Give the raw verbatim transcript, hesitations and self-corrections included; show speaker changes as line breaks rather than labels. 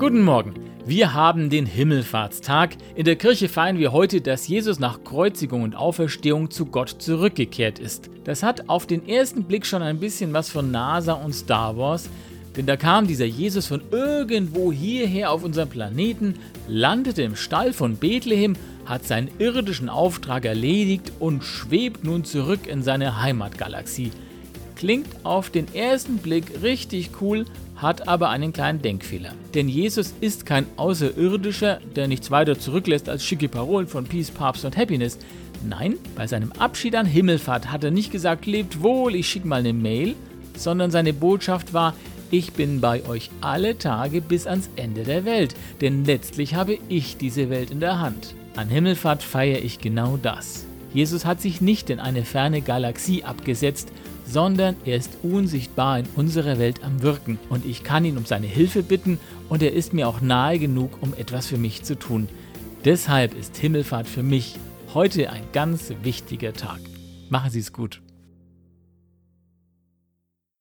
Guten Morgen, wir haben den Himmelfahrtstag. In der Kirche feiern wir heute, dass Jesus nach Kreuzigung und Auferstehung zu Gott zurückgekehrt ist. Das hat auf den ersten Blick schon ein bisschen was von NASA und Star Wars, denn da kam dieser Jesus von irgendwo hierher auf unserem Planeten, landete im Stall von Bethlehem, hat seinen irdischen Auftrag erledigt und schwebt nun zurück in seine Heimatgalaxie. Klingt auf den ersten Blick richtig cool, hat aber einen kleinen Denkfehler. Denn Jesus ist kein Außerirdischer, der nichts weiter zurücklässt als schicke Parolen von Peace, Papst und Happiness. Nein, bei seinem Abschied an Himmelfahrt hat er nicht gesagt, lebt wohl, ich schicke mal eine Mail, sondern seine Botschaft war, ich bin bei euch alle Tage bis ans Ende der Welt, denn letztlich habe ich diese Welt in der Hand. An Himmelfahrt feiere ich genau das. Jesus hat sich nicht in eine ferne Galaxie abgesetzt, sondern er ist unsichtbar in unserer Welt am Wirken und ich kann ihn um seine Hilfe bitten und er ist mir auch nahe genug, um etwas für mich zu tun. Deshalb ist Himmelfahrt für mich heute ein ganz wichtiger Tag. Machen Sie es gut.